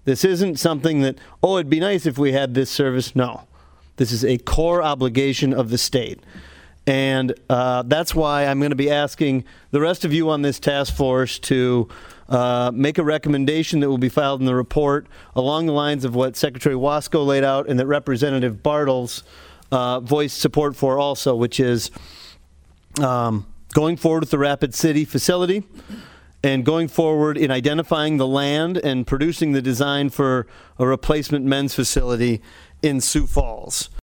This isn't something that, oh, it'd be nice if we had this service. No. This is a core obligation of the state. And that's why I'm going to be asking the rest of you on this task force to make a recommendation that will be filed in the report along the lines of what Secretary Wasco laid out and that Representative Bartels voiced support for also, which is going forward with the Rapid City facility and going forward in identifying the land and producing the design for a replacement men's facility in Sioux Falls.